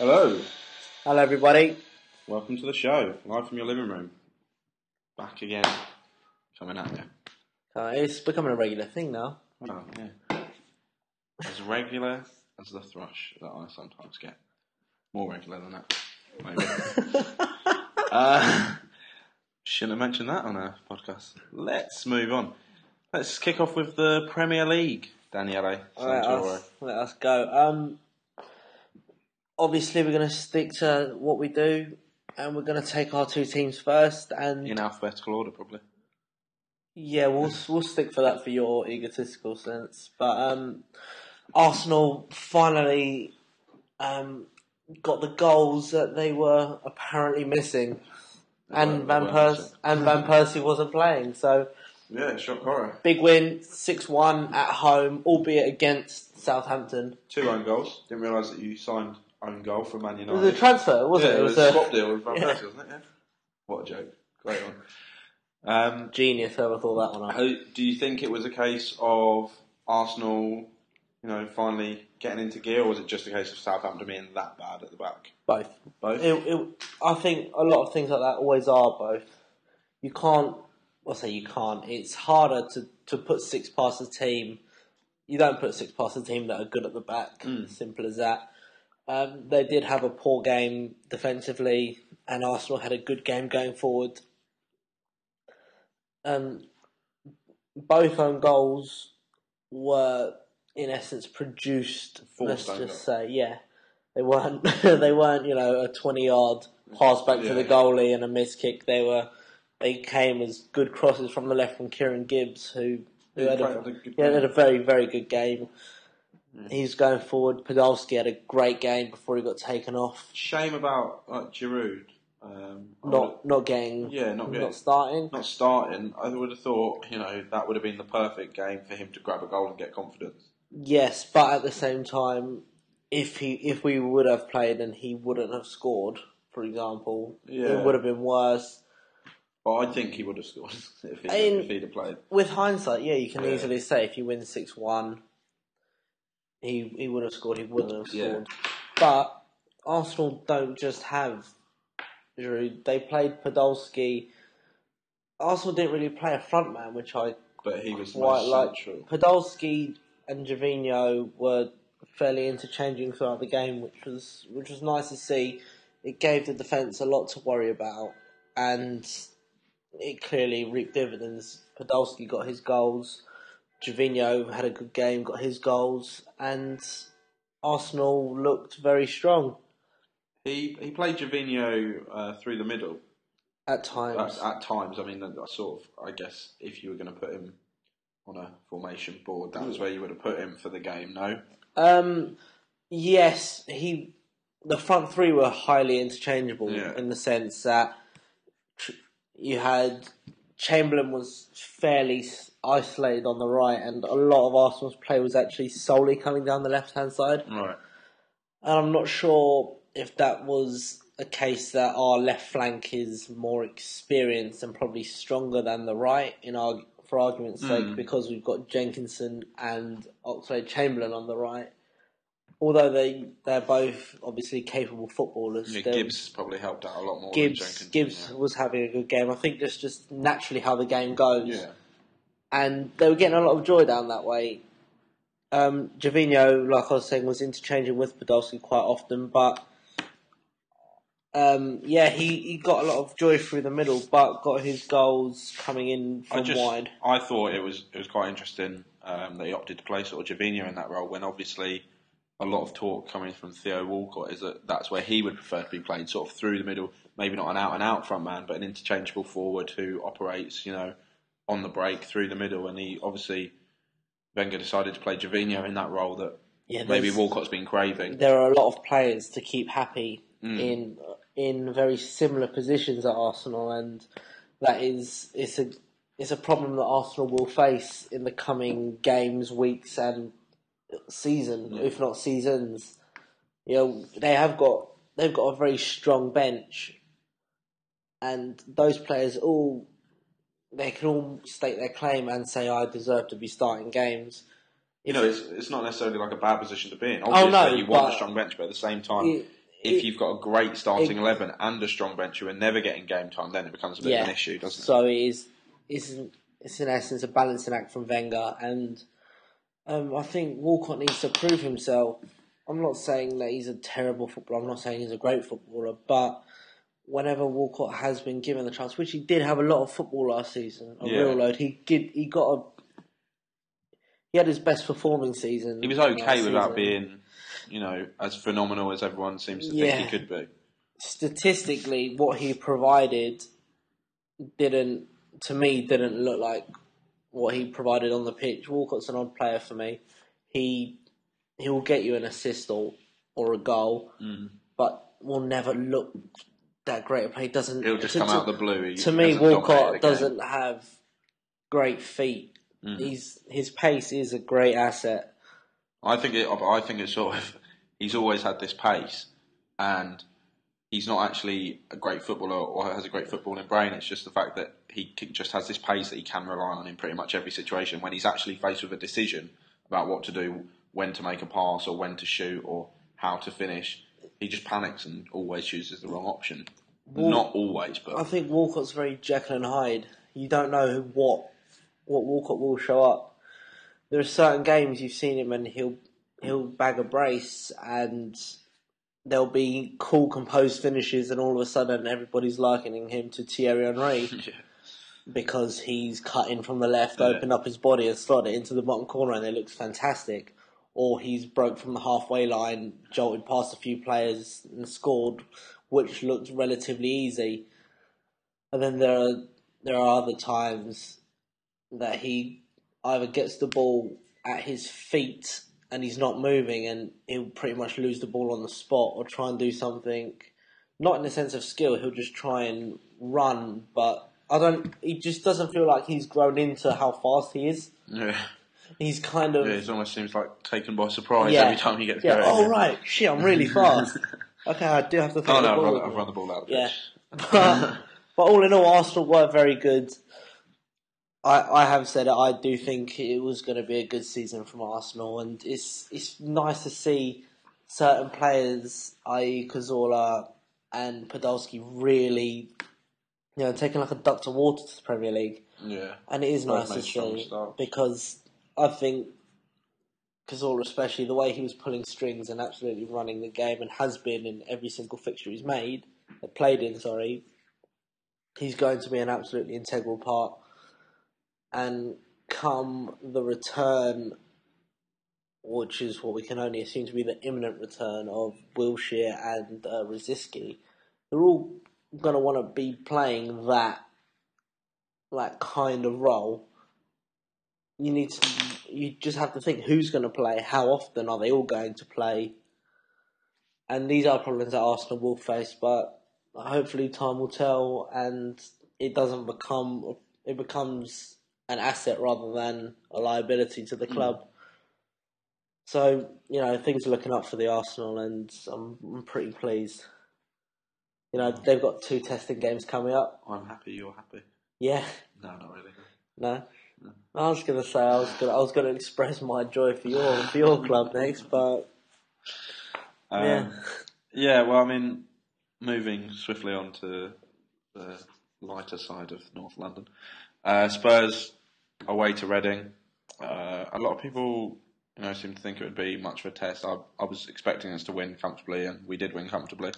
Hello, Hello, everybody. welcome to the show, live from your living room. Back again, coming at you. It's becoming a regular thing now. Oh, yeah. As regular as the thrush that I sometimes get. More regular than that, maybe. Shouldn't have mentioned that on a podcast. Let's move on. Let's kick off with the Premier League, Daniele Santoro. Let us go. Obviously, we're going to stick to what we do, and we're going to take our two teams first. And In alphabetical order, probably. yeah, we'll stick for that for your egotistical sense. But Arsenal finally got the goals that they were apparently missing, and Van Persie wasn't playing. So yeah, shock horror. big win, 6-1 at home, albeit against Southampton. 2 own goals. Didn't realise that you signed own goal for Man United. It was a transfer, wasn't it? It was a swap deal with Van Persie, wasn't it? Yeah. What a joke. Great one. Genius, whoever thought that one up. Do you think it was a case of Arsenal, finally getting into gear, or was it just a case of Southampton being that bad at the back? Both. Both? I think a lot of things like that always are both. You can't, it's harder to put six past a team. You don't put six past a team that are good at the back. Simple as that. They did have a poor game defensively, and Arsenal had a good game going forward. Both own goals were, in essence, produced. Forced let's own just goal. say, yeah, they weren't. They weren't, a 20-yard pass back to the goalie and a miss kick. They came as good crosses from the left from Kieran Gibbs, who had a very, very good game. He's going forward. Podolski had a great game before he got taken off. Shame about Giroud. Not starting. Not starting. I would have thought, that would have been the perfect game for him to grab a goal and get confidence. Yes, but at the same time, if we would have played and he wouldn't have scored, for example, it would have been worse. But I think he would have scored if he'd have played. With hindsight, you can easily say if you win 6-1, he would have scored, he wouldn't have scored. But Arsenal don't just have Giroud. They played Podolski. Arsenal didn't really play a front man, But he was quite most central. Podolski and Gervinho were fairly interchanging throughout the game, which was nice to see. It gave the defence a lot to worry about, and it clearly reaped dividends. Podolski got his goals. Gervinho had a good game, got his goals, and Arsenal looked very strong. He played Gervinho through the middle. At times. At times. I mean, I guess if you were going to put him on a formation board, that was where you would have put him for the game, no? Yes, the front three were highly interchangeable in the sense that you had Chamberlain was fairly isolated on the right, and a lot of Arsenal's play was actually solely coming down the left-hand side. Right. And I'm not sure if that was a case that our left flank is more experienced and probably stronger than the right, for argument's sake, because we've got Jenkinson and Oxlade-Chamberlain on the right. Although they're both obviously capable footballers. Yeah, Gibbs probably helped out a lot more than Jenkinson. Gibbs was having a good game. I think that's just naturally how the game goes. Yeah. And they were getting a lot of joy down that way. Gervinho, like I was saying, was interchanging with Podolski quite often, but he got a lot of joy through the middle, but got his goals coming in from wide. I thought it was quite interesting that he opted to play sort of Gervinho in that role, when obviously a lot of talk coming from Theo Walcott is that that's where he would prefer to be played, sort of through the middle, maybe not an out-and-out front man, but an interchangeable forward who operates, on the break through the middle, and he obviously Wenger decided to play Gervinho in that role that maybe Walcott's been craving. There are a lot of players to keep happy in very similar positions at Arsenal, and that it's a problem that Arsenal will face in the coming games, weeks, and season, if not seasons. They've got a very strong bench, and those players they can all state their claim and say, I deserve to be starting games. It's not necessarily like a bad position to be in. Obviously, you want a strong bench, but at the same time, if you've got a great starting 11 and a strong bench who are never getting game time, then it becomes a bit of an issue, doesn't it? So it's in essence a balancing act from Wenger, and I think Walcott needs to prove himself. I'm not saying that he's a terrible footballer. I'm not saying he's a great footballer, but whenever Walcott has been given the chance, which he did have a lot of football last season, real load, he had his best performing season. He was okay without being, as phenomenal as everyone seems to think he could be. Statistically, what he provided didn't look like what he provided on the pitch. Walcott's an odd player for me. He will get you an assist or a goal, but will never look that great a play. He'll just come out the blue. To me, Walcott doesn't have great feet. His pace is a great asset. I think it's sort of, he's always had this pace, and he's not actually a great footballer or has a great footballing brain. It's just the fact that he just has this pace that he can rely on in pretty much every situation. When he's actually faced with a decision about what to do, when to make a pass or when to shoot or how to finish, he just panics and always chooses the wrong option. Not always, but I think Walcott's very Jekyll and Hyde. You don't know what Walcott will show up. There are certain games you've seen him and he'll bag a brace and there'll be cool, composed finishes, and all of a sudden everybody's likening him to Thierry Henry because he's cut in from the left, opened up his body and slotted it into the bottom corner, and it looks fantastic. Or he's broke from the halfway line, jolted past a few players and scored, which looked relatively easy. And then there are other times that he either gets the ball at his feet and he's not moving, and he'll pretty much lose the ball on the spot or try and do something, not in the sense of skill, he'll just try and run, but he just doesn't feel like he's grown into how fast he is. Yeah. He's kind of... Yeah, it almost seems like taken by surprise every time he gets going. Oh, right, shit, I'm really fast. Okay, I do have to think I've run the ball out of the pitch. But all in all, Arsenal were very good. I have said it, I do think it was going to be a good season from Arsenal, and it's nice to see certain players, i.e. Cazorla and Podolski, really taking like a duck to water to the Premier League. Yeah. And it is nice to see, because I think Cazorla, especially the way he was pulling strings and absolutely running the game, and has been in every single fixture he's played in, he's going to be an absolutely integral part. And come the return, which is what we can only assume to be the imminent return of Wilshere and Rosicky, they're all going to want to be playing that kind of role. You just have to think who's going to play, how often are they all going to play, and these are problems that Arsenal will face. But hopefully, time will tell, and it becomes an asset rather than a liability to the club. So, things are looking up for the Arsenal, and I'm pretty pleased. They've got 2 testing games coming up. I'm happy, you're happy. Yeah. No, not really. No? I was going to say I was going to express my joy for your club next, but yeah. Well, I mean, moving swiftly on to the lighter side of North London, Spurs away to Reading. A lot of people, seem to think it would be much of a test. I was expecting us to win comfortably, and we did win comfortably.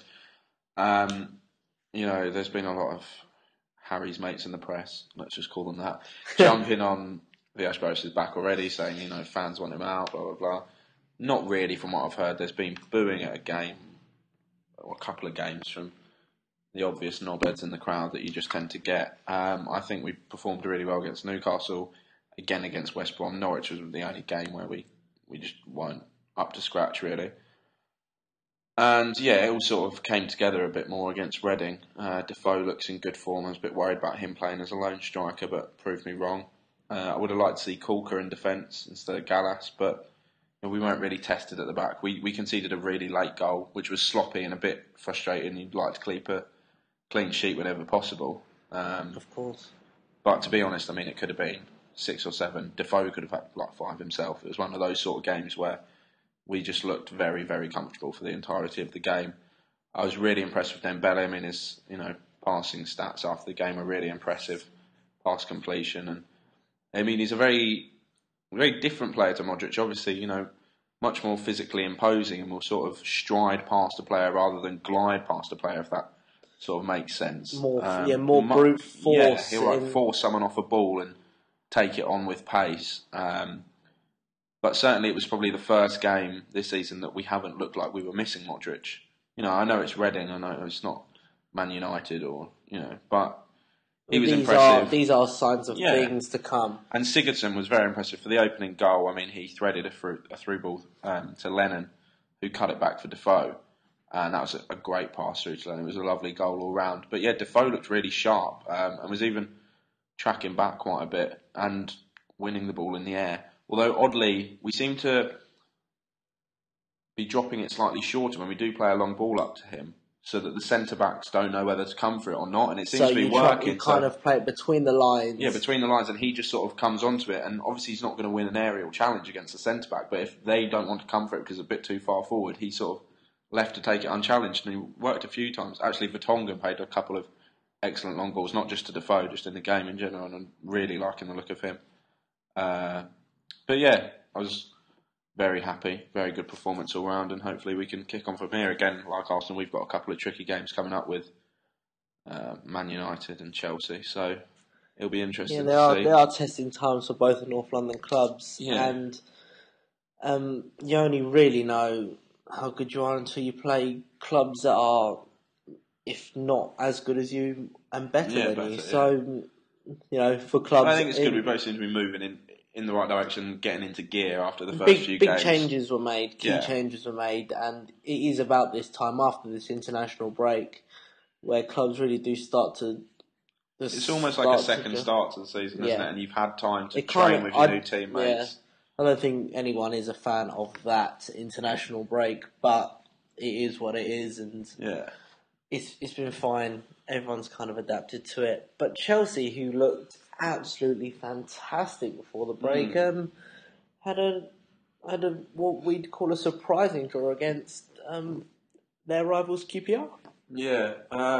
There's been a lot of Harry's mates in the press, let's just call them that, jumping on Villas-Boas's back already, saying, fans want him out, blah, blah, blah. Not really, from what I've heard. There's been booing at a game, or a couple of games, from the obvious knobheads in the crowd that you just tend to get. I think we performed really well against Newcastle, again against West Brom. Norwich was the only game where we just weren't up to scratch, really. And it all sort of came together a bit more against Reading. Defoe looks in good form. I was a bit worried about him playing as a lone striker, but proved me wrong. I would have liked to see Kulka in defence instead of Gallas, but we weren't really tested at the back. We conceded a really late goal, which was sloppy and a bit frustrating. You'd like to keep a clean sheet whenever possible. Of course. But to be honest, it could have been 6 or 7. Defoe could have had 5 himself. It was one of those sort of games where we just looked very, very comfortable for the entirety of the game. I was really impressed with Dembele. I mean, his passing stats after the game are really impressive, pass completion, and I mean he's a very very different player to Modric. Obviously, much more physically imposing and will sort of stride past a player rather than glide past a player, if that sort of makes sense. More brute force. Yeah, he'll force someone off a ball and take it on with pace. But certainly it was probably the first game this season that we haven't looked like we were missing Modric. I know it's Reading, I know it's not Man United but he was impressive. These are signs of things to come. And Sigurdsson was very impressive for the opening goal. I mean, he threaded a through ball to Lennon, who cut it back for Defoe. And that was a great pass through to Lennon. It was a lovely goal all round. But yeah, Defoe looked really sharp and was even tracking back quite a bit and winning the ball in the air. Although, oddly, we seem to be dropping it slightly shorter when we do play a long ball up to him, so that the centre-backs don't know whether to come for it or not, and it seems to be working. You kind of play it between the lines. Yeah, between the lines, and he just sort of comes onto it, and obviously he's not going to win an aerial challenge against the centre-back, but if they don't want to come for it because it's a bit too far forward, he's sort of left to take it unchallenged, and he worked a few times. Actually, Vertonghen played a couple of excellent long balls, not just to Defoe, just in the game in general, and I'm really liking the look of him. But yeah, I was very happy, very good performance all round, and hopefully we can kick on from here. Again, like Arsenal, we've got a couple of tricky games coming up with Man United and Chelsea, so it'll be interesting to see. There are testing times for both the North London clubs, yeah. And you only really know how good you are until you play clubs that are, if not as good as you, and better than you. So, for clubs... I think it's good. We both seem to be moving in the right direction, getting into gear after the first few games. Big changes were made, key changes were made, and it is about this time after this international break where clubs really do start to... It's almost like a second start to the season, isn't it? And you've had time to train with your new teammates. I don't think anyone is a fan of that international break, but it is what it is, and it's been fine. Everyone's kind of adapted to it. But Chelsea, who looked absolutely fantastic before the break, had a what we'd call a surprising draw against their rivals QPR. Yeah.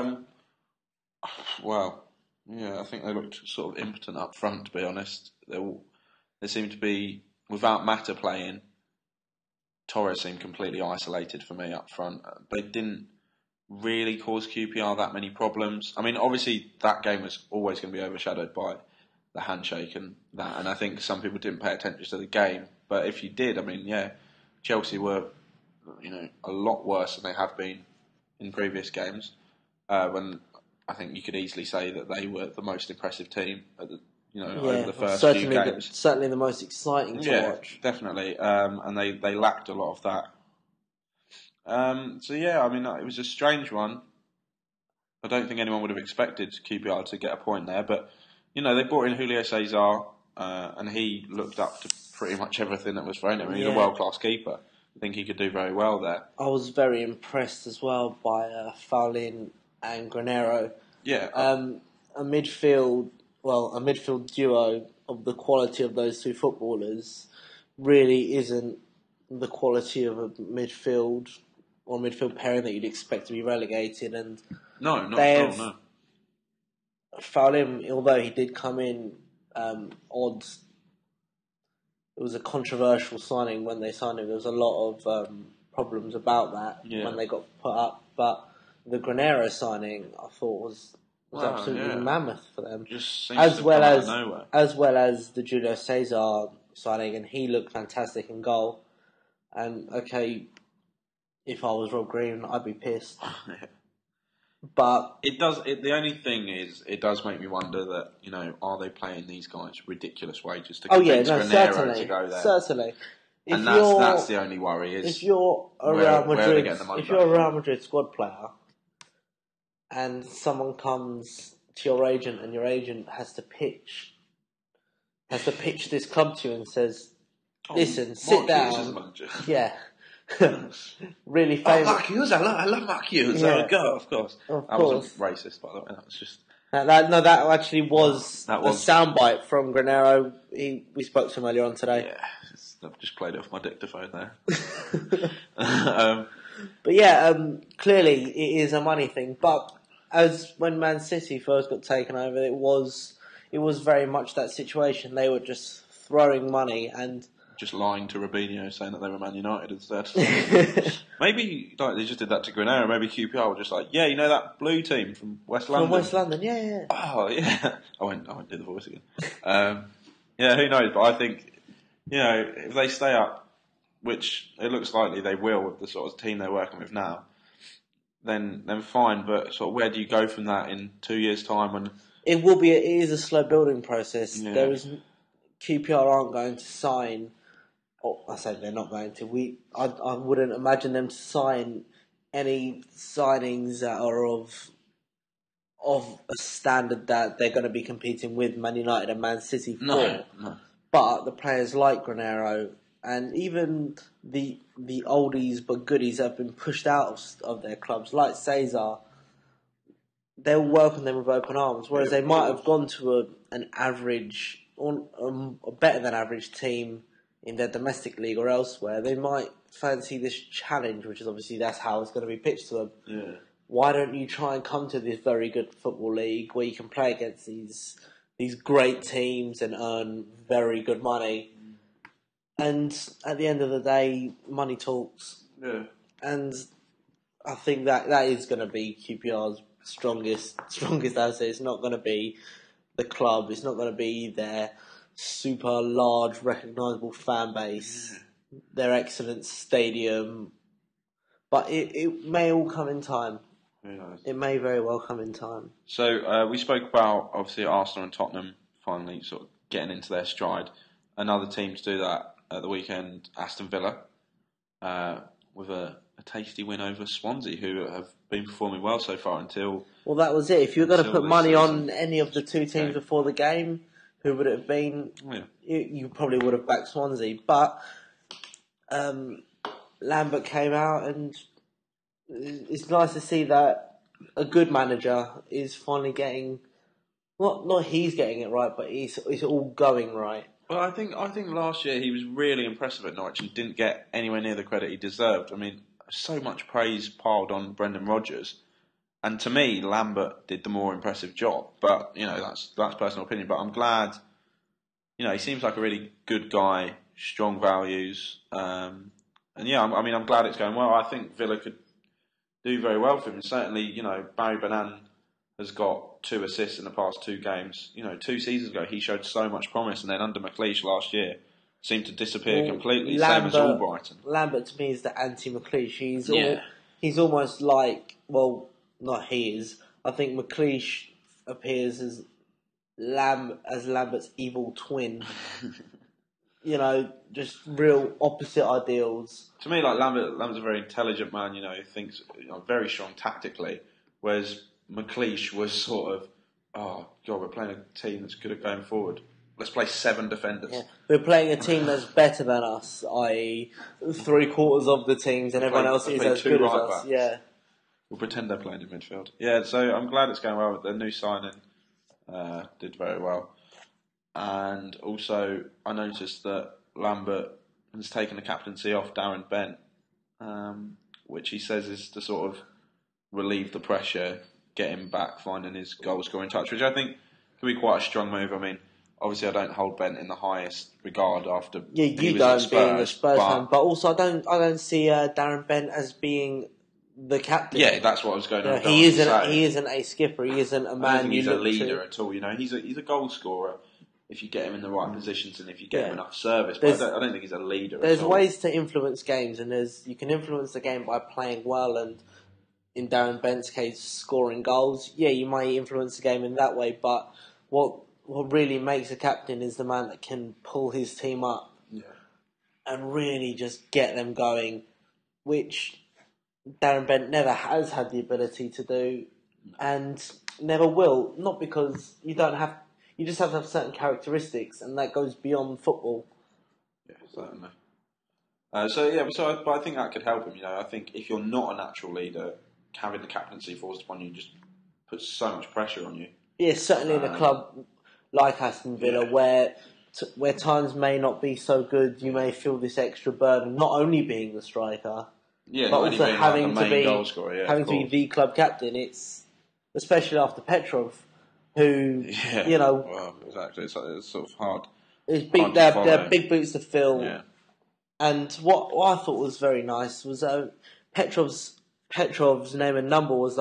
I think they looked sort of impotent up front, to be honest. They seemed to be, without Mata playing, Torres seemed completely isolated for me up front. They didn't really cause QPR that many problems. I mean, obviously that game was always going to be overshadowed by the handshake and that, and I think some people didn't pay attention to the game. But if you did, I mean, Chelsea were, a lot worse than they have been in previous games. When I think you could easily say that they were the most impressive team at the, over the first few games. Certainly the most exciting to watch. Definitely. And they lacked a lot of that. It was a strange one. I don't think anyone would have expected QPR to get a point there, but they brought in Julio Cesar, and he looked up to pretty much everything that was thrown at him. He's a world-class keeper. I think he could do very well there. I was very impressed as well by Faulin and Granero. Yeah. A midfield duo of the quality of those two footballers really isn't the quality of a midfield or midfield pairing that you'd expect to be relegated. And no, not at all, no. Faulin, although he did come in odds, it was a controversial signing when they signed him. There was a lot of problems about that when they got put up. But the Granero signing, I thought was absolutely mammoth for them. Just seems as well as nowhere. As well as the Julio Cesar signing, and he looked fantastic in goal. And if I was Rob Green, I'd be pissed. But it does. The only thing is, it does make me wonder that are they paying these guys ridiculous wages to convince Granero to go there? Certainly. And that's the only worry. Is if you're a Real Madrid squad player, and someone comes to your agent, and your agent has to pitch this club to you and says, "Listen, sit down." Yeah. Really famous. Mark Hughes, I love Mark Hughes. Yeah. Of course. That wasn't racist, by the way. That was just. That actually was a soundbite from Granero. We spoke to him earlier on today. Yeah, I've just played it off my dictaphone there. But yeah, clearly it is a money thing. But as when Man City first got taken over, it was very much that situation. They were just throwing money and just lying to Robinho, saying that they were Man United instead. Maybe like they just did that to Granero. Maybe QPR were just like, yeah, you know that blue team from West London. From West London, yeah. Oh yeah. I won't do the voice again. Yeah, who knows? But I think if they stay up, which it looks likely they will with the sort of team they're working with now, then fine. But sort of where do you go from that in 2 years' time? When it is a slow building process. Yeah. QPR aren't going to sign. Oh, I say they're not going to. I wouldn't imagine them to sign any signings that are of a standard that they're going to be competing with Man United and Man City for. No. But the players like Granero and even the oldies but goodies that have been pushed out of their clubs, like Cesar, they'll welcome them with open arms. Whereas they might have gone to an average or a better than average team in their domestic league or elsewhere. They might fancy this challenge, which is obviously that's how it's going to be pitched to them. Yeah. Why don't you try and come to this very good football league where you can play against these great teams and earn very good money? And at the end of the day, money talks. Yeah. And I think that is going to be QPR's strongest asset. It's not going to be the club. It's not going to be their super large, recognisable fan base, their excellent stadium. But it may all come in time. Who knows? It may very well come in time. So we spoke about, obviously, Arsenal and Tottenham finally sort of getting into their stride. Another team to do that at the weekend, Aston Villa, with a tasty win over Swansea, who have been performing well so far until... Well, that was it. If you were going to put money on any of the two teams before the game, who would it have been? Yeah. You probably would have backed Swansea. But Lambert came out, and it's nice to see that a good manager is finally getting... Not he's getting it right, but it's all going right. Well, I think last year he was really impressive at Norwich and didn't get anywhere near the credit he deserved. I mean, so much praise piled on Brendan Rodgers, and to me, Lambert did the more impressive job. But that's personal opinion. But I'm glad. He seems like a really good guy, strong values, and yeah, I'm glad it's going well. I think Villa could do very well for him. And certainly, Barry Bannan has got 2 assists in the past 2 games. 2 seasons ago, he showed so much promise, and then under McLeish last year, seemed to disappear completely. Same as Albrighton. Lambert to me is the anti-McLeish. He's almost like, well, not he is. I think McLeish appears as Lambert's evil twin. Just real opposite ideals. To me, like Lambert's a very intelligent man. He thinks very strong tactically, whereas McLeish was sort of, oh God, we're playing a team that's good at going forward. Let's play 7 defenders. Yeah. We're playing a team that's better than us, i.e. 3/4 of the teams, and everyone else is as good as us. Yeah. We'll pretend they're playing in midfield. Yeah, so I'm glad it's going well. The new signing did very well. And also, I noticed that Lambert has taken the captaincy off Darren Bent, which he says is to sort of relieve the pressure, get him back, finding his goal-scoring touch, which I think could be quite a strong move. I mean, obviously I don't hold Bent in the highest regard after you don't being a Spurs fan, but also I don't see Darren Bent as being the captain. Yeah, that's what I was going on. He isn't a skipper. He isn't a man. I don't think he's a leader at all. He's a goal scorer if you get him in the right positions and if you get him enough service. But I don't think he's a leader. There's ways to influence games, and you can influence the game by playing well and, in Darren Bent's case, scoring goals. Yeah, you might influence the game in that way, but what really makes a captain is the man that can pull his team up and really just get them going, which Darren Bent never has had the ability to do and never will. Not because you just have to have certain characteristics, and that goes beyond football. Yeah, certainly. But I think that could help him. I think if you're not a natural leader, having the captaincy forced upon you just puts so much pressure on you. Yeah, certainly in a club like Aston Villa, where times may not be so good, you may feel this extra burden, not only being the striker, Yeah, but not also only being having like to the main be goal scorer, yeah, having of to be course. the club captain. It's especially after Petrov, who Yeah, you know well, exactly. It's sort of hard. is Hard big. to They're follow. big boots to fill. Yeah. And what I thought was very nice was Petrov's name and number was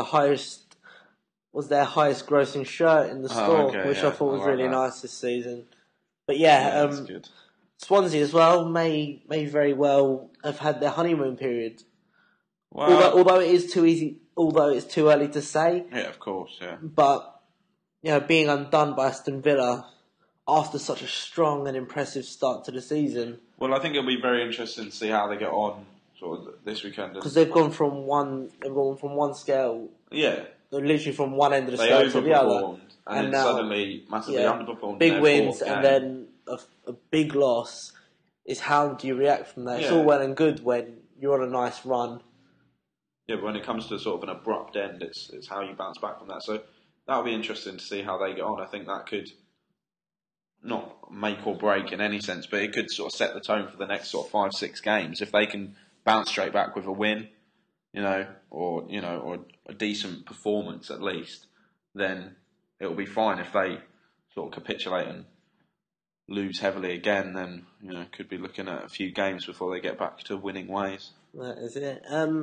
their highest grossing shirt in the Oh, store, okay, which I yeah, thought was like really that. nice this season. But Yeah, that's good. Swansea as well may very well have had their honeymoon period. Well, Although it is too easy, although it's too early to say. yeah, of course, yeah. But being undone by Aston Villa after such a strong and impressive start to the season, Well, I think it'll be very interesting to see how they get on sort of this weekend. because they've gone from one scale, Yeah, literally from one end of the they scale to the other, overperformed and then now, suddenly massively underperformed. big in their wins fourth and game. then a big loss. Is how do you react from that? It's Yeah. all well and good when you're on a nice run. Yeah, but when it comes to sort of an abrupt end, it's how you bounce back from that. So that'll be interesting to see how they get on. I think that could not make or break in any sense, but it could sort of set the tone for the next sort of 5-6 games. If they can bounce straight back with a win, or a decent performance at least, then it'll be fine. If they sort of capitulate and lose heavily again, then could be looking at a few games before they get back to winning ways. That is it.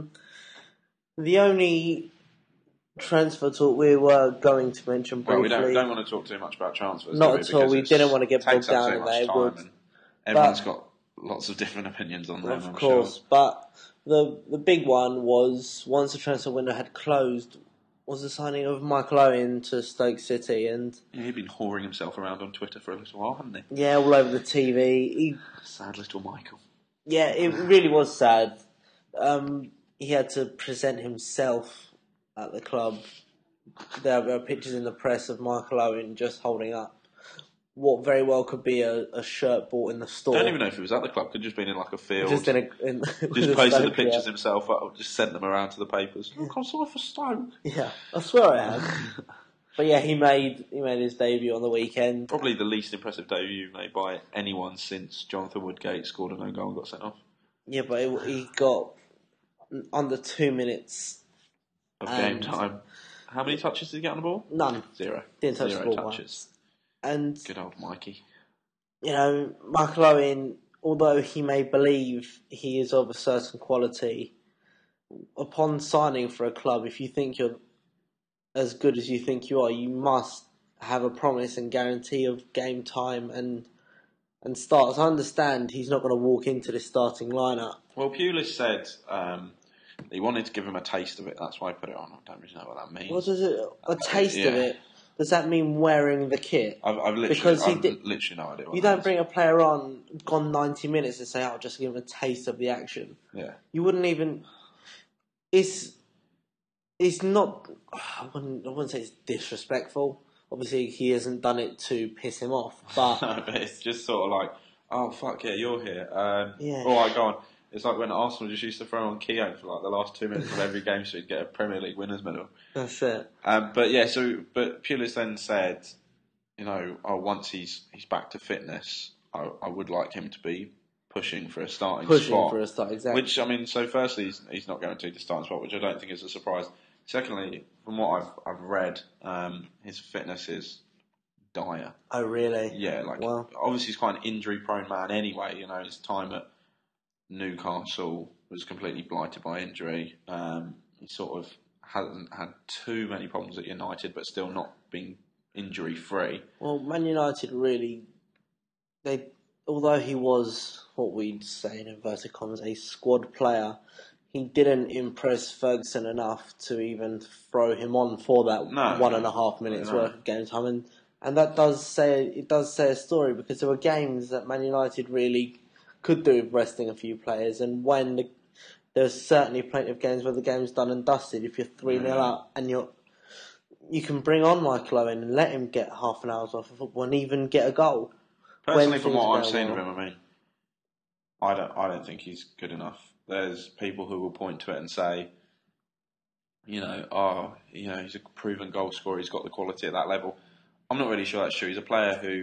The only transfer talk we were going to mention briefly. Well, we don't want to talk too much about transfers. Not at all. We didn't want to get bogged down in that. Everyone's got lots of different opinions on them. Of course, sure. But the big one was, once the transfer window had closed, was the signing of Michael Owen to Stoke City, and he'd been whoring himself around on Twitter for a little while, hadn't he? Yeah, all over the TV. Sad little Michael. Yeah, it really was sad. He had to present himself at the club. There are pictures in the press of Michael Owen just holding up what very well could be a shirt bought in the store. I don't even know if he was at the club. Could have just been in like a field. Just posted the pictures himself up. Just sent them around to the papers. Look, I saw it for Stoke. Yeah, I swear I have. But yeah, he made his debut on the weekend. Probably the least impressive debut made by anyone since Jonathan Woodgate scored an own goal and got sent off. Yeah, but he got under 2 minutes of game time. How many touches did he get on the ball? None. Zero. Didn't touch Zero the ball touches. once. And good old Mikey. Michael Owen, although he may believe he is of a certain quality, upon signing for a club, if you think you're as good as you think you are, you must have a promise and guarantee of game time and starts. I understand he's not going to walk into the starting lineup. Well, Pulis said he wanted to give him a taste of it. That's why I put it on. I don't really know what that means. What does it? A taste of it? Does that mean wearing the kit? I've literally no idea. You don't bring a player on, gone 90 minutes, and say, "Oh, just give him a taste of the action." Yeah. You wouldn't even. It's not. I wouldn't say it's disrespectful. Obviously, he hasn't done it to piss him off, but no, but it's just sort of like, oh fuck yeah, you're here. Yeah. All right, go on. It's like when Arsenal just used to throw on Keown for like the last 2 minutes of every game so he'd get a Premier League winners medal. That's it. But Pulis then said, once he's back to fitness, I would like him to be pushing for a starting spot. For a start, exactly. Which, so firstly, he's not guaranteed the starting spot, which I don't think is a surprise. Secondly, from what I've read, his fitness is dire. Oh, really? Yeah, obviously he's quite an injury-prone man anyway. His time at Newcastle was completely blighted by injury. He sort of hasn't had too many problems at United, but still not been injury-free. Well, Man United really, although he was what we'd say in inverted commas a squad player, he didn't impress Ferguson enough to even throw him on for that 1.5 minutes worth of game time, and that does say a story, because there were games that Man United really could do with resting a few players, and when there's certainly plenty of games where the game's done and dusted. If you're 3-0 up and you can bring on Michael Owen and let him get half an hour's worth of football and even get a goal. Personally, from what I've seen of him, I don't think he's good enough. There's people who will point to it and say, he's a proven goal scorer. He's got the quality at that level. I'm not really sure that's true. He's a player who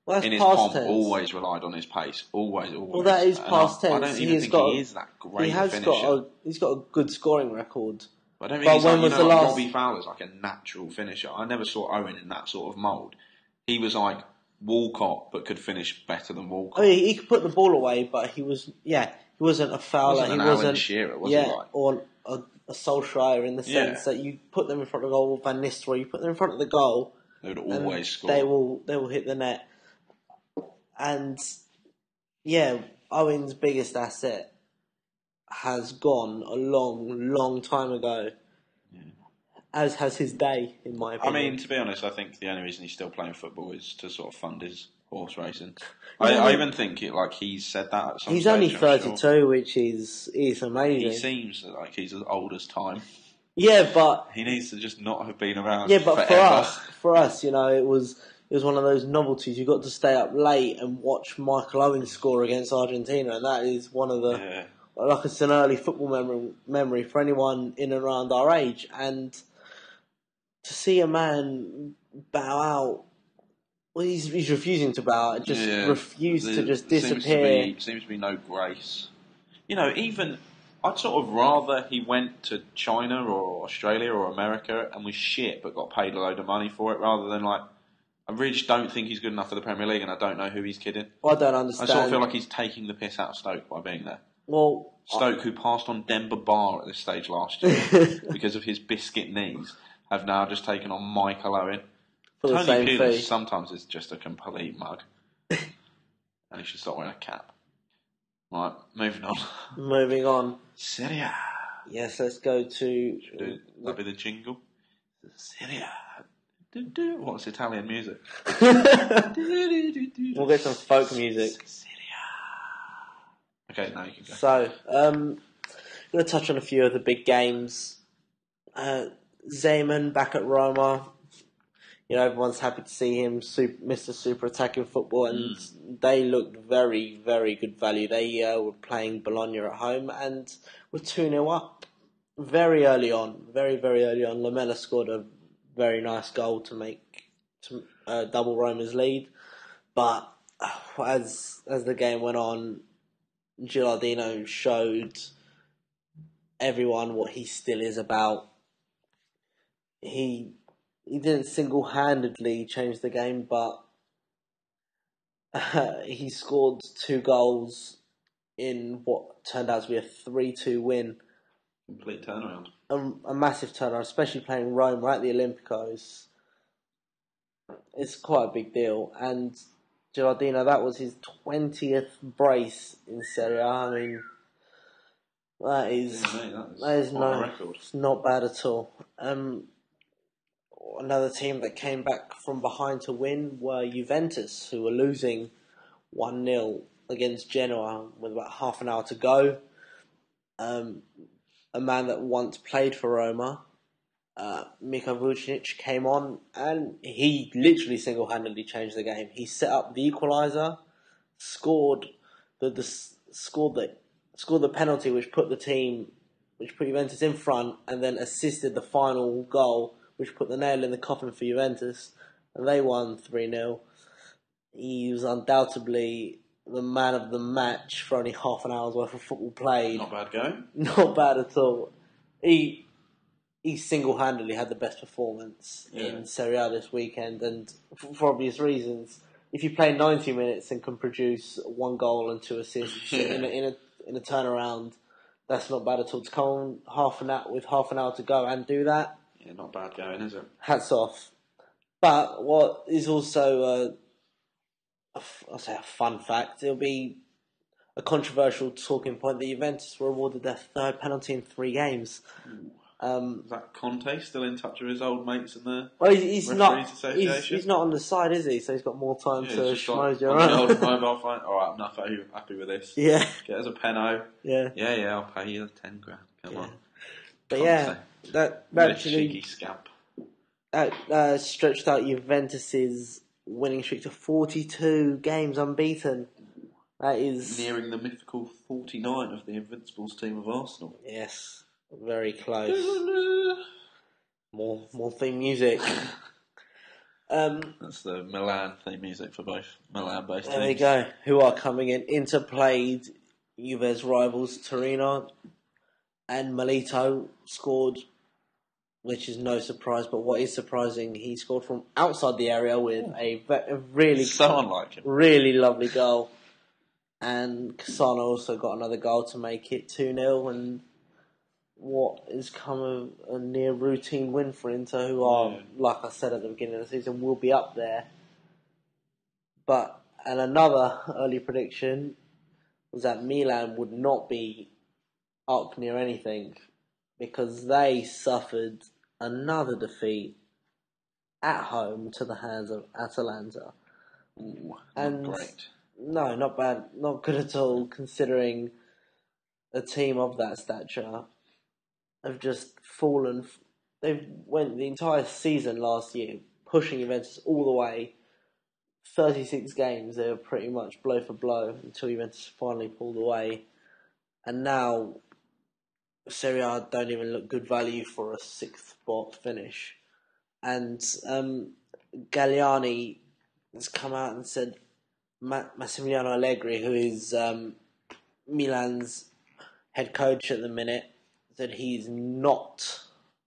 Well, that's in his past pomp, tense. always relied on his pace. Always. Well, that is past tense. I don't even think he is that great a finisher. He's got a good scoring record. I don't think he's when like, was the last... Robbie Fowler's like a natural finisher. I never saw Owen in that sort of mould. He was like Walcott, but could finish better than Walcott. I mean, he could put the ball away, but he wasn't a Fowler. He wasn't Alan Shearer, was he? Like? Or a Solskjaer in the sense that you put them in front of the goal, Van Nistelrooy, you put them in front of the goal, they would always score. They will hit the net. And Owen's biggest asset has gone a long, long time ago. Yeah. As has his day, in my opinion. I mean, to be honest, I think the only reason he's still playing football is to sort of fund his horse racing. I even think he's said that at some He's stage, only 32, which is amazing. He seems like he's as old as time. Yeah, but he needs to just not have been around. Yeah, but forever. for us, it was one of those novelties. You got to stay up late and watch Michael Owen score against Argentina, and that is one of the like it's an early football memory for anyone in and around our age. And to see a man bow out, well, he's refusing to bow out. Just refused to just disappear. Seems to be no grace. Even I'd sort of rather he went to China or Australia or America and was shit but got paid a load of money for it, rather than like, I really just don't think he's good enough for the Premier League, and I don't know who he's kidding. Well, I don't understand. I sort of feel like he's taking the piss out of Stoke by being there. Well, Stoke, who passed on Demba Ba at this stage last year because of his biscuit knees, have now just taken on Michael Owen. Tony Pulis sometimes is just a complete mug. And he should stop wearing a cap. Right, moving on. Moving on. Serie A. Yes, let's go to... That'll be the jingle. Serie A. What's Italian music? We'll get some folk music. Okay, now you can go. So, I'm going to touch on a few of the big games. Zeman back at Roma. Everyone's happy to see him, Mr. Super Attacking Football, and they looked very, very good value. They were playing Bologna at home and were 2-0 up very early on. Very, very early on. Lamela scored a very nice goal to double Roma's lead. But as the game went on, Gilardino showed everyone what he still is about. He didn't single-handedly change the game, but he scored 2 goals in what turned out to be a 3-2 win. Complete turnaround. A massive turnaround, especially playing Roma at the Olympicos. It's quite a big deal. And Gilardino, that was his 20th brace in Serie A. I mean, that is it's not bad at all. Another team that came back from behind to win were Juventus, who were losing 1-0 against Genoa with about half an hour to go. A man that once played for Roma, Miko Vucinic, came on and he literally single-handedly changed the game. He set up the equaliser, scored the penalty which put Juventus in front, and then assisted the final goal, which put the nail in the coffin for Juventus, and they won 3-0. He was undoubtedly the man of the match for only half an hour's worth of football played. Not bad going. Not bad at all. He single-handedly had the best performance in Serie A this weekend, and for obvious reasons. If you play 90 minutes and can produce 1 goal and 2 assists in a turnaround, that's not bad at all. To come on with half an hour to go and do that, yeah, not bad going, is it? Hats off. But what is also I'll say a fun fact, it'll be a controversial talking point that Juventus were awarded their 3rd penalty in 3 games. Is that Conte still in touch with his old mates in the he's Referees Association? He's not on the side, is he? So he's got more time to schmoze you on around. The old mobile phone. Alright, I'm not happy with this. Yeah. Get us a penno. Yeah. Yeah, I'll pay you 10 grand. Come on. But Conte. that actually cheeky scamp. That stretched out Juventus's winning streak to 42 games unbeaten. That is nearing the mythical 49 of the Invincibles team of Arsenal. Yes, very close. More theme music. That's the Milan theme music for both Milan-based There we teams. go. Who are coming in? Inter played Juve's rivals Torino, and Milito scored, which is no surprise. But what is surprising, he scored from outside the area with a really, So unlike him. really lovely goal. And Cassano also got another goal to make it 2-0. And what is come a near routine win for Inter, who are, like I said at the beginning of the season, will be up there. And another early prediction was that Milan would not be up near anything because they suffered another defeat at home to the hands of Atalanta. Ooh, And not great. no, not bad, not good at all, considering a team of that stature have just fallen. They've went the entire season last year pushing Juventus all the way. 36 games, they were pretty much blow for blow until Juventus finally pulled away. And now Serie A don't even look good value for a 6th spot finish. And Galliani has come out and said Massimiliano Allegri, who is Milan's head coach at the minute, said he's not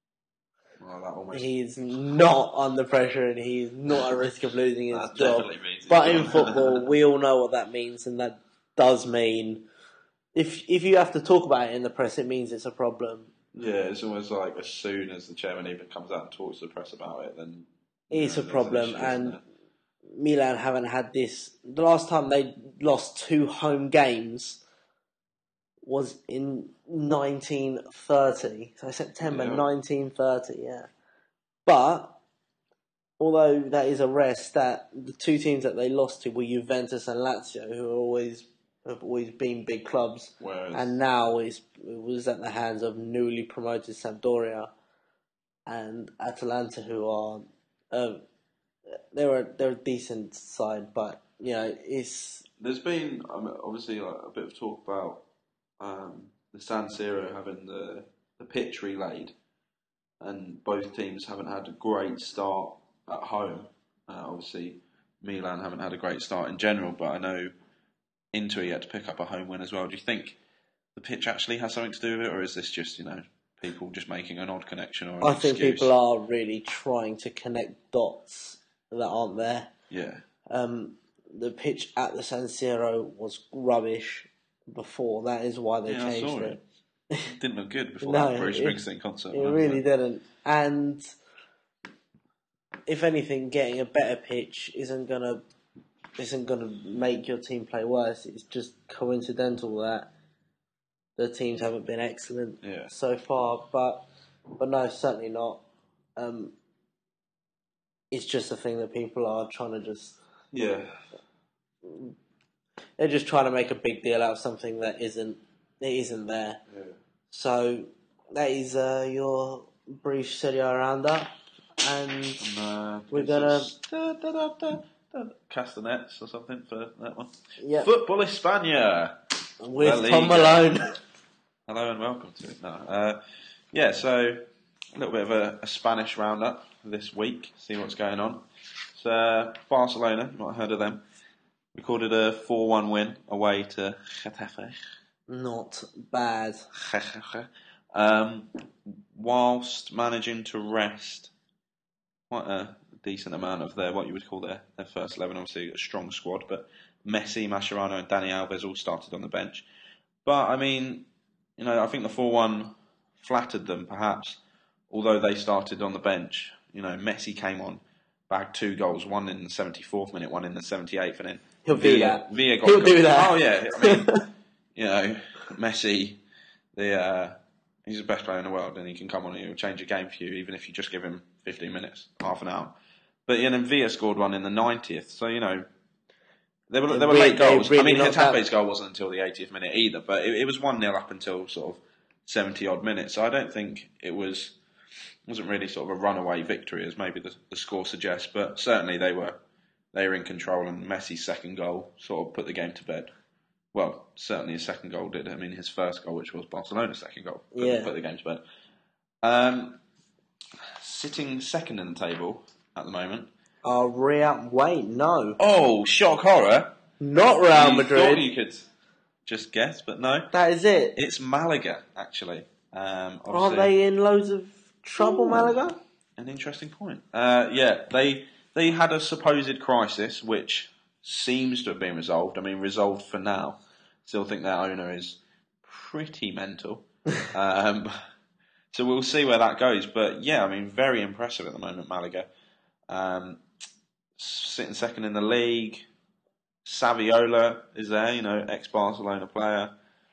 under pressure and he's not at risk of losing his job. But in football, we all know what that means, and that does mean if you have to talk about it in the press, it means it's a problem. Yeah, it's almost like as soon as the chairman even comes out and talks to the press about it, then it's a problem. Issue, and Milan haven't had this. The last time they lost 2 home games was in 1930, so September 1930, yeah. But, although that is a rare stat, the 2 teams that they lost to were Juventus and Lazio, who have always been big clubs, and now it was at the hands of newly promoted Sampdoria and Atalanta, who are they're a decent side, but there's been obviously a bit of talk about the San Siro having the pitch relaid, and both teams haven't had a great start at home. Obviously, Milan haven't had a great start in general, but I know Inter yet to pick up a home win as well. Do you think the pitch actually has something to do with it, or is this just people just making an odd connection or an excuse? I think people are really trying to connect dots that aren't there. Yeah. The pitch at the San Siro was rubbish before. That is why they changed it. It didn't look good before that Bruce Springsteen concert. It really didn't. And if anything, getting a better pitch isn't gonna make your team play worse. It's just coincidental that the teams haven't been excellent so far. But no, certainly not. It's just a thing that people are trying to just... Yeah. They're just trying to make a big deal out of something that isn't there. Yeah. So that is your brief Serie A roundup, and we're gonna castanets or something for that one. Yep. Football España with Tom Malone. Hello and welcome to it. So a little bit of a Spanish roundup this week. See what's going on. So Barcelona, you might have heard of them, recorded a 4-1 win away to Getafe. Not bad. Whilst managing to rest quite a decent amount of what you would call their first 11, obviously a strong squad, but Messi, Mascherano and Dani Alves all started on the bench. But I mean, I think the 4-1 flattered them perhaps, although they started on the bench. Messi came on, bagged 2 goals, one in the 74th minute, one in the 78th, and then He'll do that. He'll do that. Oh yeah, I mean, Messi, he's the best player in the world, and he can come on and he'll change a game for you, even if you just give him 15 minutes, half an hour. But then Villa scored one in the 90th, so they were late goals. Really Getafe's goal wasn't until the 80th minute either, but it was 1-0 up until sort of 70 odd minutes. So I don't think wasn't really sort of a runaway victory as maybe the score suggests, but certainly they were in control, and Messi's second goal sort of put the game to bed. Well, certainly his second goal did. I mean, his first goal, which was Barcelona's second goal, put the game to bed. Sitting second in the table at the moment, Wait, no. Oh, shock horror. Not Real You Madrid. thought you could just guess, but no. That is it. It's Malaga, actually. Aren't Obviously, they in loads of trouble, Ooh. Malaga? an interesting point. Yeah, they had a supposed crisis, which seems to have been resolved. I mean, resolved for now. Still think their owner is pretty mental. So we'll see where that goes. But yeah, I mean, very impressive at the moment, Malaga. Sitting second in the league. Saviola is there, ex-Barcelona player.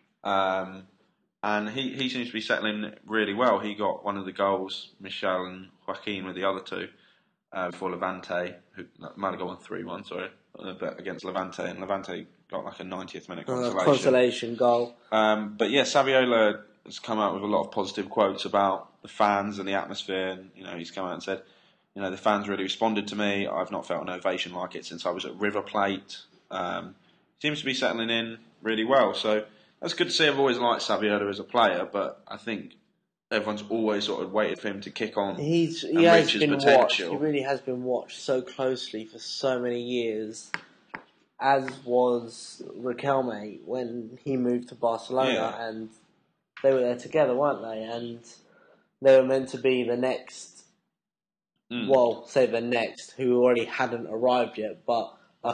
And he seems to be settling really well. He got one of the goals, Michel and Joaquin with the other two, for Levante. Malaga won 3-1, sorry, against Levante. And Levante got like a 90th minute Consolation goal. But yeah, Saviola has come out with a lot of positive quotes about the fans and the atmosphere. And, he's come out and said, the fans really responded to me. I've not felt an ovation like it since I was at River Plate. Seems to be settling in really well. So that's good to see. I've always liked Saviola as a player, but I think everyone's always sort of waited for him to kick on He and has reach his been potential. watched. He really has been watched so closely for so many years, as was Riquelme when he moved to Barcelona, and they were there together, weren't they? And they were meant to be the next, well, say the next, who already hadn't arrived yet, but like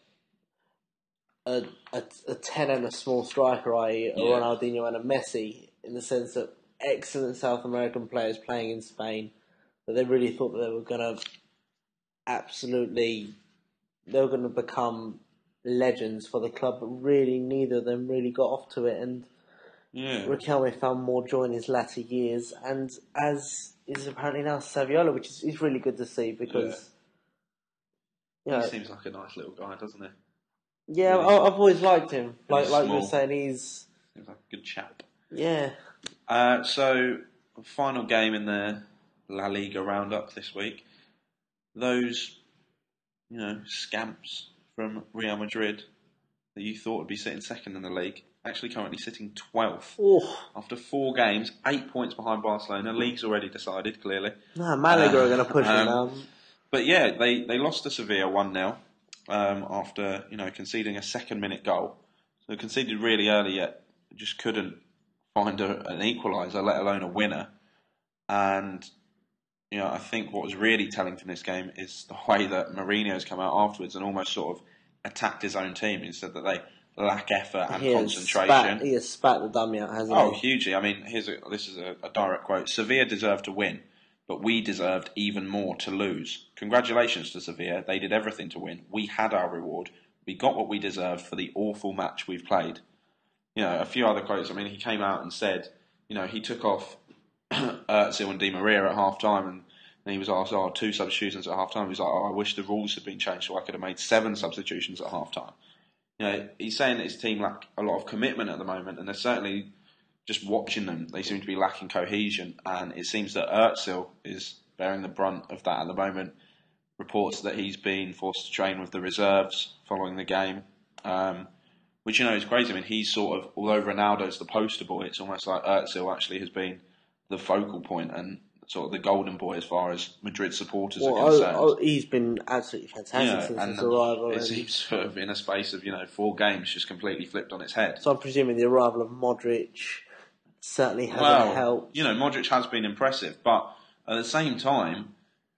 a 10 and a small striker, i.e. a Ronaldinho and a Messi, in the sense that excellent South American players playing in Spain, that they really thought that they were going to become legends for the club, but really neither of them really got off to it, and Riquelme found more joy in his latter years, and as is apparently now Saviola, which is really good to see, because he seems like a nice little guy, doesn't he? Yeah, I've always liked him. Like you were saying, seems like a good chap. Yeah. So, final game in the La Liga roundup this week. Those, scamps from Real Madrid that you thought would be sitting second in the league, actually currently sitting 12th. Oof. After 4 games, 8 points behind Barcelona. League's already decided, clearly. No, Malaga are going to push them down. But yeah, they lost to Sevilla 1-0. After conceding a second-minute goal, so conceded really early, yet just couldn't find an equaliser, let alone a winner. And I think what was really telling from this game is the way that Mourinho's come out afterwards and almost sort of attacked his own team. He said that they lack effort and concentration. He has spat the dummy out, hasn't he? Oh, hugely. I mean, this is a direct quote. Sevilla deserved to win, but we deserved even more to lose. Congratulations to Sevilla. They did everything to win. We had our reward. We got what we deserved for the awful match we've played. A few other quotes. I mean, he came out and said, he took off Özil and Di Maria at half-time, and he was asked, 2 substitutions at half-time. He was like, I wish the rules had been changed so I could have made 7 substitutions at half-time. He's saying that his team lack a lot of commitment at the moment, and they're certainly, just watching them, they seem to be lacking cohesion, and it seems that Özil is bearing the brunt of that at the moment. Reports that he's been forced to train with the reserves following the game, which is crazy. I mean, he's sort of, although Ronaldo's the poster boy, it's almost like Özil actually has been the focal point and sort of the golden boy as far as Madrid supporters are concerned. He's been absolutely fantastic since his arrival. It seems sort of in a space of 4 games just completely flipped on its head. So I'm presuming the arrival of Modric certainly hasn't helped. Modric has been impressive, but at the same time,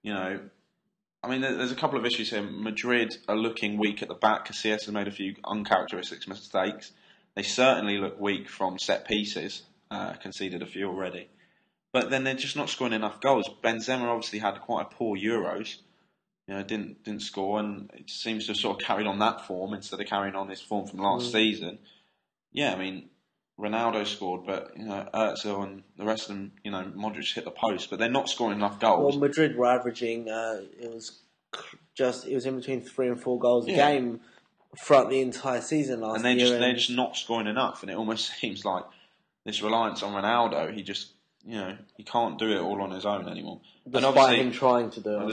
I mean, there's a couple of issues here. Madrid are looking weak at the back. Casillas has made a few uncharacteristic mistakes. They certainly look weak from set pieces, conceded a few already. But then they're just not scoring enough goals. Benzema obviously had quite a poor Euros. Didn't score, and it seems to have sort of carried on that form instead of carrying on this form from last season. Yeah, I mean, Ronaldo scored, but Özil and the rest of them, Modric hit the post, but they're not scoring enough goals. Well, Madrid were averaging it was in between 3 and 4 goals a game throughout the entire season last year. They're just not scoring enough, and it almost seems like this reliance on Ronaldo. He just he can't do it all on his own anymore. Despite him trying to do it.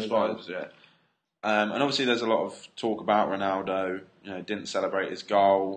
And obviously there's a lot of talk about Ronaldo. Didn't celebrate his goal.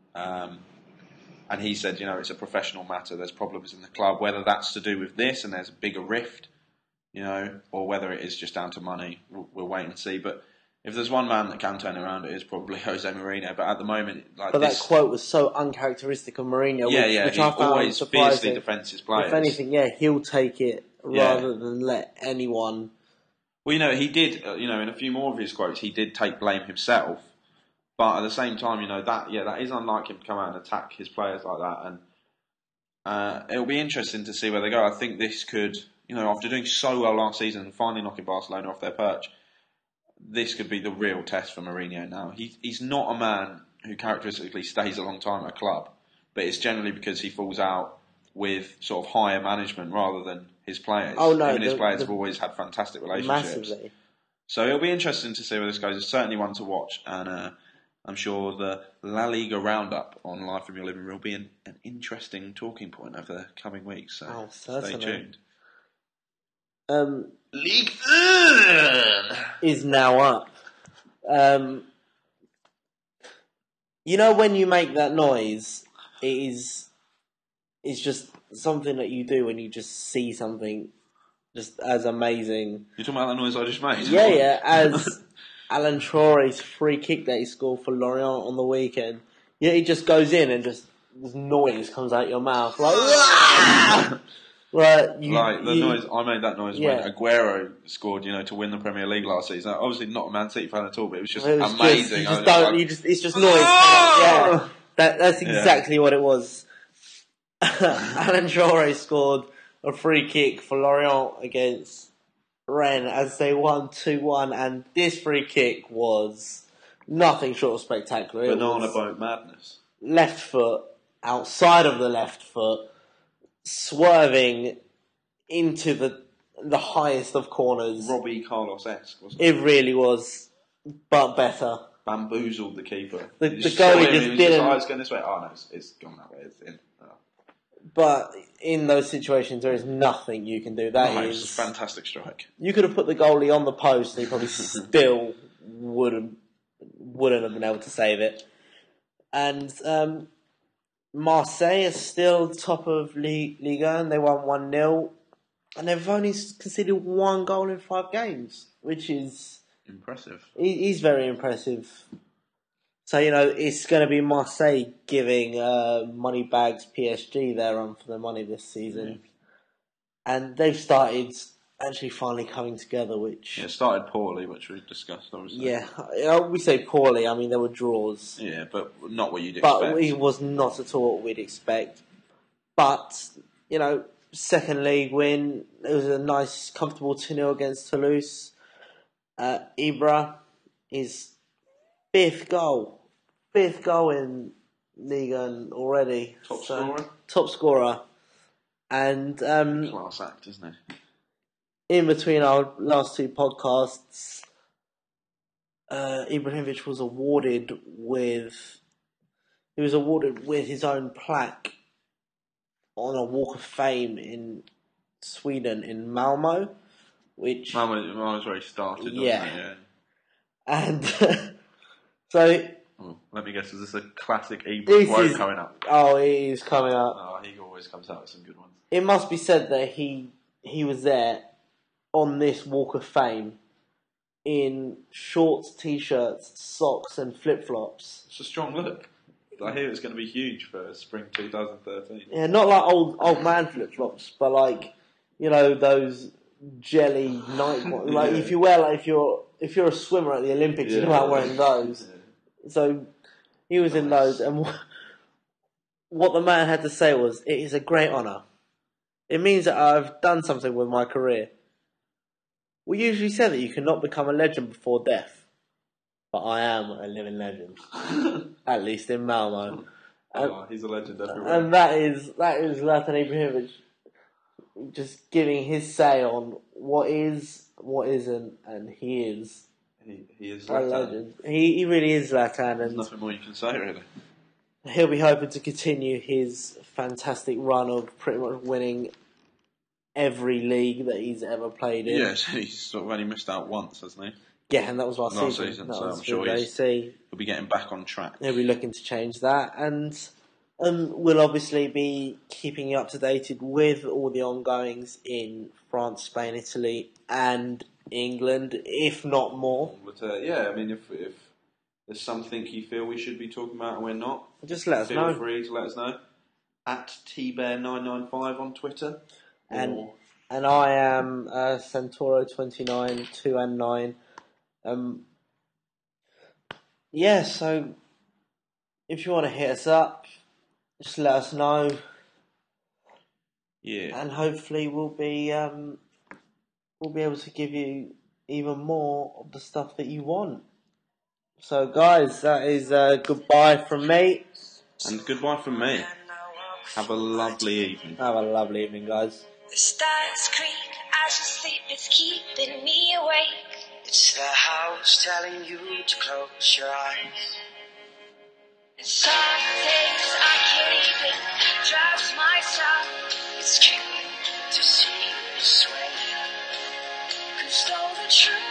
And he said, it's a professional matter. There's problems in the club. Whether that's to do with this and there's a bigger rift or whether it is just down to money. We'll wait and see. But if there's one man that can turn around, it is probably Jose Mourinho. But at the moment, but that quote was so uncharacteristic of Mourinho. Which he I found always surprising. fiercely defends his players. If anything, he'll take it rather than let anyone. Well, he did. In a few more of his quotes, he did take blame himself. But at the same time, that is unlike him to come out and attack his players like that. And it'll be interesting to see where they go. I think this could, after doing so well last season and finally knocking Barcelona off their perch, this could be the real test for Mourinho now. He's not a man who characteristically stays a long time at a club, but it's generally because he falls out with sort of higher management rather than his players. Oh no, his players have always had fantastic relationships. Massively. So it'll be interesting to see where this goes. It's certainly one to watch, and I'm sure the La Liga roundup on Live from Your Living Room will be an interesting talking point over the coming weeks. So stay tuned. League 1 is now up. When you make that noise, it's just something that you do when you just see something just as amazing. You're talking about that noise I just made? Yeah, as Alan Traore's free kick that he scored for Lorient on the weekend. He just goes in and just this noise comes out your mouth like noise. I made that noise when Aguero scored, to win the Premier League last season. Obviously not a Man City fan at all, but it was just amazing. It's just noise. Yeah, that's exactly what it was. Alan Traore scored a free kick for Lorient against Rennes as they won 2-1, and this free kick was nothing short of spectacular. Banana boat madness. Left foot, outside of the left foot, swerving into the highest of corners. Robbie Carlos-esque, wasn't it? It really was, but better. Bamboozled the keeper. The goalie just didn't. It's going this way. Oh no, it's gone that way. It's in. Oh. But in those situations, there is nothing you can do. It's a fantastic strike. You could have put the goalie on the post, and he probably still wouldn't have been able to save it. And Marseille is still top of Liga, and they won 1-0, and they've only conceded 1 goal in 5 games, which is impressive. He's very impressive. So, it's going to be Marseille giving Moneybags PSG their run for their money this season. Yeah. And they've started actually finally coming together, which... Yeah, it started poorly, which we discussed, obviously. Yeah, we say poorly, I mean, there were draws. Yeah, but not what you'd expect. But it was not at all what we'd expect. But, second league win, it was a nice, comfortable 2-0 against Toulouse. Ibra, his fifth goal in Liga already. Top scorer. And class act, isn't it? In between our last 2 podcasts, Ibrahimovic was awarded with his own plaque on a Walk of Fame in Sweden in Malmö, which Malmö's where he started, wasn't it? Yeah. And so. Let me guess, is this a classic Ibra quote coming up? Oh, it is coming up. Oh, he always comes out with some good ones. It must be said that he was there on this Walk of Fame in shorts, t-shirts, socks and flip-flops. It's a strong look. I hear it's going to be huge for spring 2013. Yeah, not like old man flip-flops, but like, those jelly night ones. Like if you wear, if you're a swimmer at the Olympics, you're not wearing those. Yeah. So he was in those, and what the man had to say was, "It is a great honour. It means that I've done something with my career. We usually say that you cannot become a legend before death, but I am a living legend, at least in Malmo." He's a legend everywhere. And that is Zlatan Ibrahimovic just giving his say on what is, what isn't, and he is. He is a legend. He really is Zlatan. There's nothing more you can say, really. He'll be hoping to continue his fantastic run of pretty much winning every league that he's ever played in. Yes, he's sort of only missed out once, hasn't he? Yeah, and that was last season. So I'm sure he'll be getting back on track. He'll be looking to change that. And We'll obviously be keeping you up to date with all the ongoings in France, Spain, Italy, and England, if not more. But yeah, I mean, if there's something you feel we should be talking about and we're not, Just let us know. Feel free to let us know. At tbear995 on Twitter. And I am Centauro29, 2 and 9. Yeah, so if you want to hit us up, just let us know. Yeah. And hopefully we'll be able to give you even more of the stuff that you want. So guys, that is goodbye from me. And goodbye from me. Have a lovely evening. Have a lovely evening, guys. The stars creak as you sleep, it's keeping me awake. It's the house telling you to close your eyes. And some days I can't even trust myself. It's killing to see you sway. 'Cause though the truth